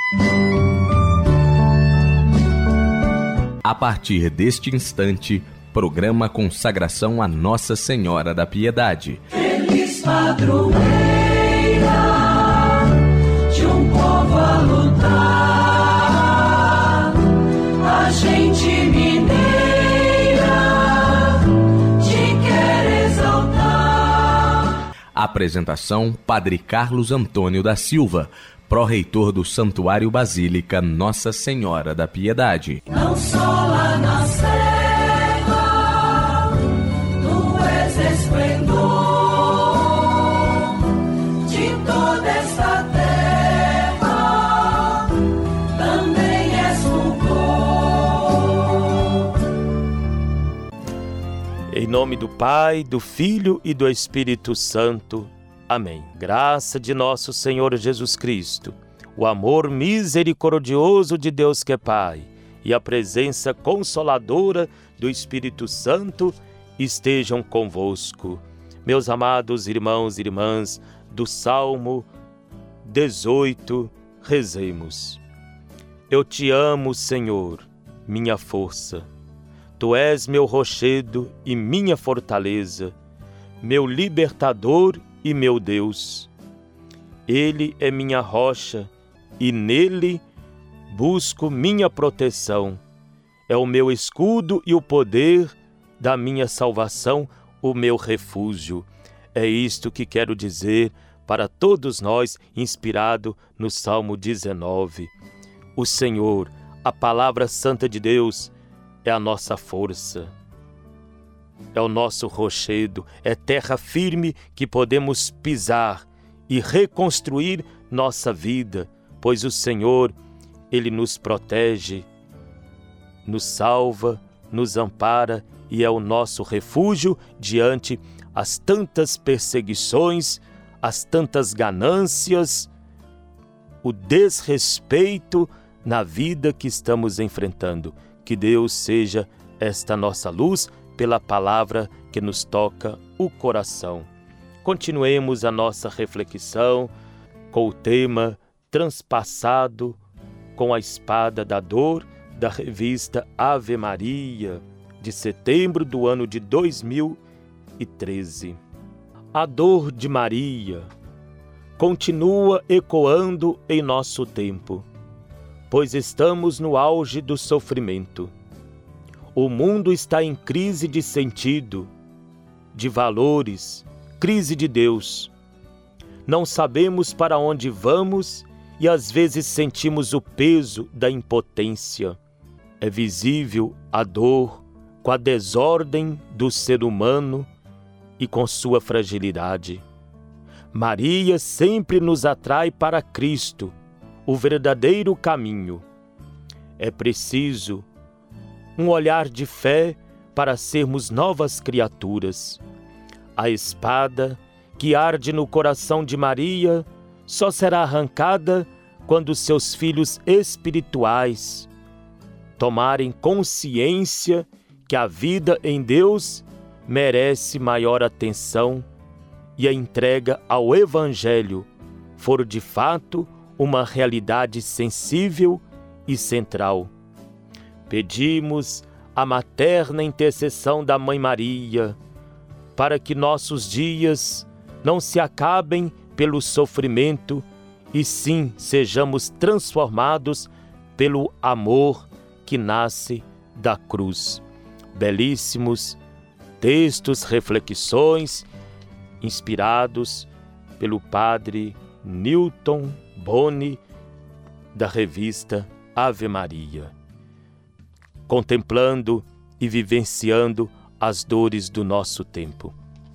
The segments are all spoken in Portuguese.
A partir deste instante, programa Consagração a Nossa Senhora da Piedade. Feliz padroeira de um povo a lutar, a gente mineira te quer exaltar. Apresentação: Padre Carlos Antônio da Silva, pró-reitor do Santuário Basílica Nossa Senhora da Piedade. Não só lá na serra, tu és esplendor de toda esta terra, também és fulgor. Em nome do Pai, do Filho e do Espírito Santo. Amém. Graça de nosso Senhor Jesus Cristo, o amor misericordioso de Deus que é Pai e a presença consoladora do Espírito Santo estejam convosco. Meus amados irmãos e irmãs do Salmo 18, rezemos. Eu te amo, Senhor, minha força. Tu és meu rochedo e minha fortaleza, meu libertador e meu Deus. Ele é minha rocha e nele busco minha proteção. É o meu escudo e o poder da minha salvação, o meu refúgio. É isto que quero dizer para todos nós, inspirado no Salmo 19. O Senhor, a palavra santa de Deus, é a nossa força. É o nosso rochedo, é terra firme que podemos pisar e reconstruir nossa vida, pois o Senhor, Ele nos protege, nos salva, nos ampara e é o nosso refúgio diante as tantas perseguições, as tantas ganâncias, o desrespeito na vida que estamos enfrentando. Que Deus seja esta nossa luz, pela palavra que nos toca o coração. Continuemos a nossa reflexão com o tema Transpassado com a Espada da Dor, da revista Ave Maria, de setembro do ano de 2013. A dor de Maria continua ecoando em nosso tempo, pois estamos no auge do sofrimento. O mundo está em crise de sentido, de valores, crise de Deus. Não sabemos para onde vamos e às vezes sentimos o peso da impotência. É visível a dor com a desordem do ser humano e com sua fragilidade. Maria sempre nos atrai para Cristo, o verdadeiro caminho. É preciso um olhar de fé para sermos novas criaturas. A espada que arde no coração de Maria só será arrancada quando seus filhos espirituais tomarem consciência que a vida em Deus merece maior atenção e a entrega ao Evangelho for de fato uma realidade sensível e central. Pedimos a materna intercessão da Mãe Maria para que nossos dias não se acabem pelo sofrimento e sim sejamos transformados pelo amor que nasce da cruz. Belíssimos textos, reflexões, inspirados pelo Padre Newton Boni, da revista Ave Maria. Contemplando e vivenciando as dores do nosso tempo.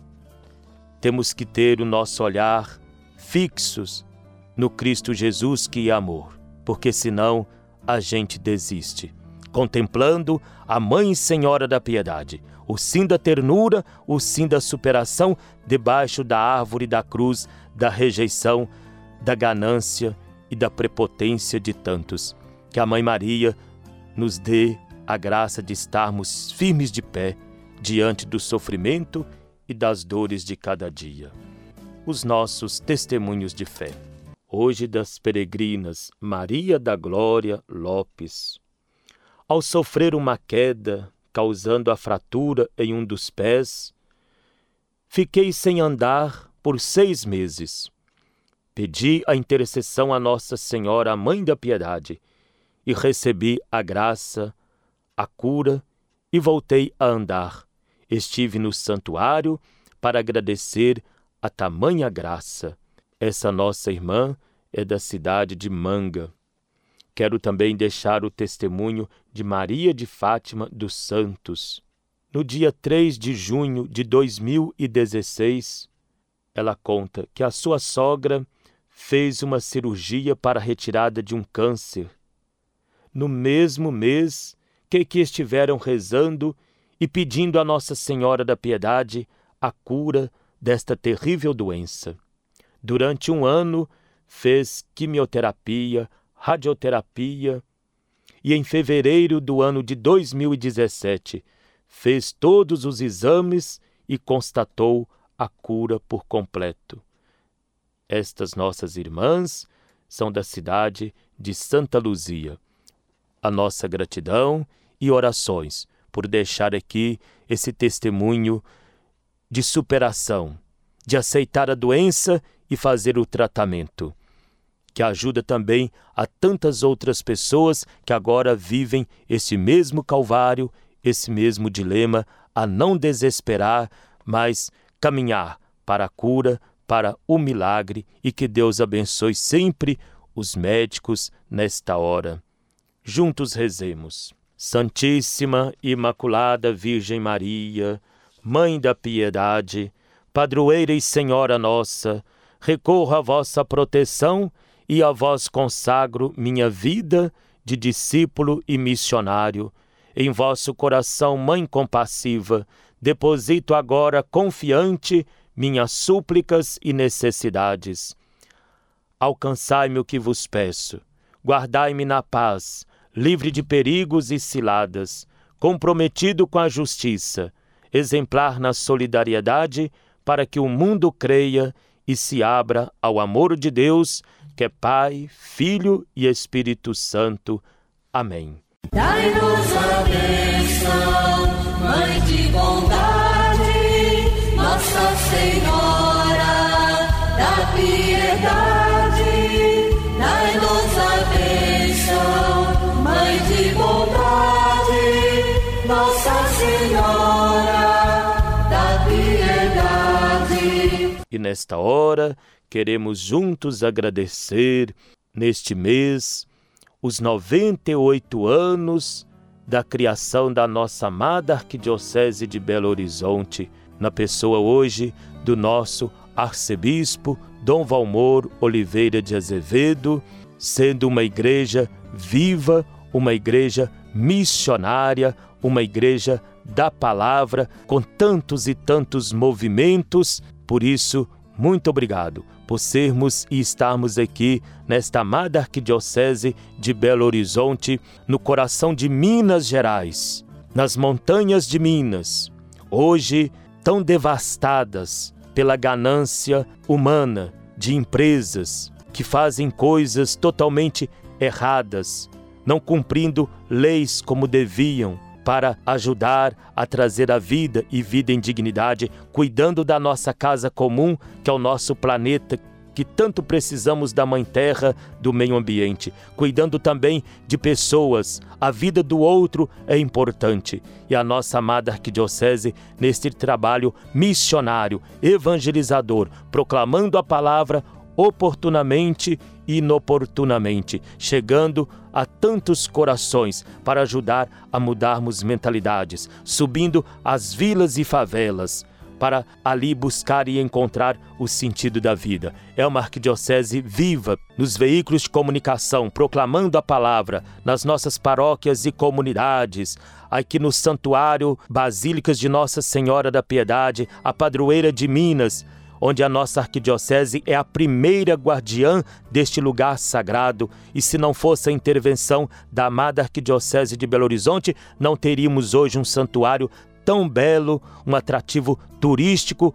Temos que ter o nosso olhar fixos no Cristo Jesus que é amor, porque senão a gente desiste. Contemplando a Mãe Senhora da Piedade, o sim da ternura, o sim da superação, debaixo da árvore da cruz, da rejeição, da ganância e da prepotência de tantos. Que a Mãe Maria nos dê a graça de estarmos firmes de pé diante do sofrimento e das dores de cada dia. Os nossos testemunhos de fé. hoje das peregrinas Maria da Glória Lopes. Ao sofrer uma queda, causando a fratura em um dos pés, fiquei sem andar por 6 meses. Pedi a intercessão a Nossa Senhora, a Mãe da Piedade, e recebi a graça, a cura, e voltei a andar. Estive no santuário para agradecer a tamanha graça. Essa nossa irmã é da cidade de Manga. Quero também deixar o testemunho de Maria de Fátima dos Santos. No dia 3 de junho de 2016, ela conta que a sua sogra fez uma cirurgia para a retirada de um câncer. No mesmo mês que estiveram rezando e pedindo a Nossa Senhora da Piedade a cura desta terrível doença. Durante 1 ano, fez quimioterapia, radioterapia, e em fevereiro do ano de 2017, fez todos os exames e constatou a cura por completo. Estas nossas irmãs são da cidade de Santa Luzia. A nossa gratidão e orações por deixar aqui esse testemunho de superação, de aceitar a doença e fazer o tratamento, que ajuda também a tantas outras pessoas que agora vivem esse mesmo calvário, esse mesmo dilema, a não desesperar, mas caminhar para a cura, para o milagre, e que Deus abençoe sempre os médicos nesta hora. Juntos rezemos. Santíssima Imaculada Virgem Maria, Mãe da Piedade, Padroeira e Senhora nossa, recorro à vossa proteção e a vós consagro minha vida de discípulo e missionário. Em vosso coração, Mãe compassiva, deposito agora confiante minhas súplicas e necessidades. Alcançai-me o que vos peço, guardai-me na paz, livre de perigos e ciladas, comprometido com a justiça, exemplar na solidariedade, para que o mundo creia e se abra ao amor de Deus, que é Pai, Filho e Espírito Santo. Amém. Dai-nos a bênção, Mãe de bondade, Nossa Senhora da Piedade. Dai-nos a bênção, Mãe de bondade, Nossa Senhora da Piedade. E nesta hora, queremos juntos agradecer, neste mês, os 98 anos da criação da nossa amada Arquidiocese de Belo Horizonte, na pessoa hoje do nosso arcebispo Dom Valmor Oliveira de Azevedo, sendo uma igreja viva, uma igreja missionária, uma igreja da palavra, com tantos e tantos movimentos. Por isso, muito obrigado por sermos e estarmos aqui nesta amada Arquidiocese de Belo Horizonte, no coração de Minas Gerais, nas montanhas de Minas, hoje tão devastadas pela ganância humana de empresas que fazem coisas totalmente erradas, não cumprindo leis como deviam, para ajudar a trazer a vida e vida em dignidade, cuidando da nossa casa comum, que é o nosso planeta, que tanto precisamos da Mãe Terra, do meio ambiente, cuidando também de pessoas. A vida do outro é importante. E a nossa amada Arquidiocese, neste trabalho missionário, evangelizador, proclamando a palavra oportunamente e inoportunamente, chegando a tantos corações para ajudar a mudarmos mentalidades, subindo as vilas e favelas, para ali buscar e encontrar o sentido da vida. É uma arquidiocese viva, nos veículos de comunicação, proclamando a palavra, nas nossas paróquias e comunidades, aqui no Santuário Basílicas de Nossa Senhora da Piedade, a padroeira de Minas, onde a nossa arquidiocese é a primeira guardiã deste lugar sagrado, e se não fosse a intervenção da amada Arquidiocese de Belo Horizonte, não teríamos hoje um santuário tão belo, um atrativo turístico,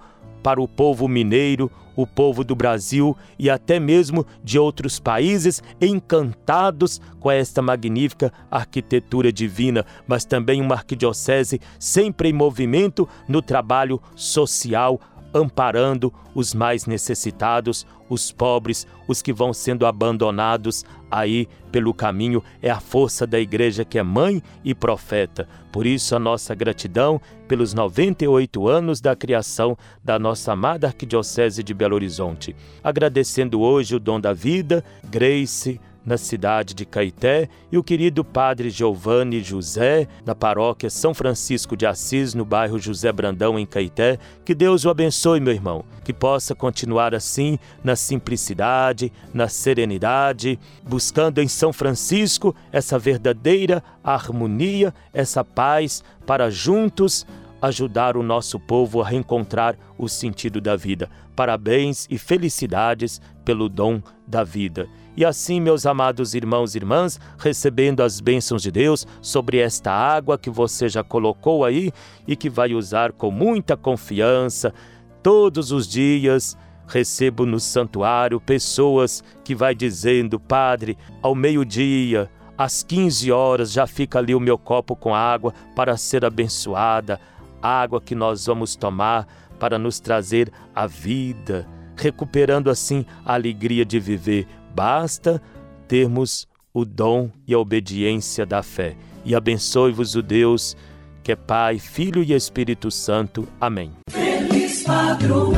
para o povo mineiro, o povo do Brasil e até mesmo de outros países encantados com esta magnífica arquitetura divina, mas também uma arquidiocese sempre em movimento no trabalho social, amparando os mais necessitados, os pobres, os que vão sendo abandonados aí pelo caminho. É a força da igreja que é mãe e profeta. Por isso a nossa gratidão pelos 98 anos da criação da nossa amada Arquidiocese de Belo Horizonte. Agradecendo hoje o dom da vida, Grace, na cidade de Caeté, e o querido padre Giovanni José, na paróquia São Francisco de Assis, no bairro José Brandão, em Caeté. Que Deus o abençoe, meu irmão, que possa continuar assim, na simplicidade, na serenidade, buscando em São Francisco essa verdadeira harmonia, essa paz, para juntos ajudar o nosso povo a reencontrar o sentido da vida. Parabéns e felicidades pelo dom da vida. E assim, meus amados irmãos e irmãs, recebendo as bênçãos de Deus sobre esta água que você já colocou aí e que vai usar com muita confiança todos os dias, recebo no santuário pessoas que vai dizendo: Padre, ao meio-dia, às 15 horas, já fica ali o meu copo com água para ser abençoada, água que nós vamos tomar para nos trazer a vida, recuperando assim a alegria de viver. Basta termos o dom e a obediência da fé. E abençoe-vos o Deus, que é Pai, Filho e Espírito Santo. Amém. Feliz padroeira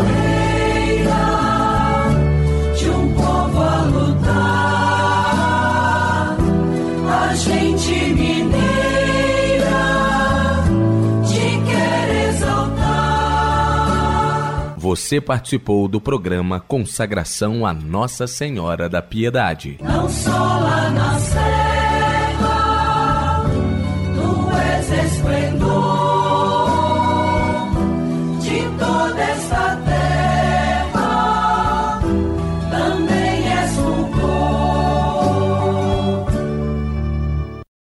de um povo a lutar, a gente mineira te quer exaltar. Você participou do programa Consagração a Nossa Senhora da Piedade. Não só lá na serra, tu és esplendor de toda esta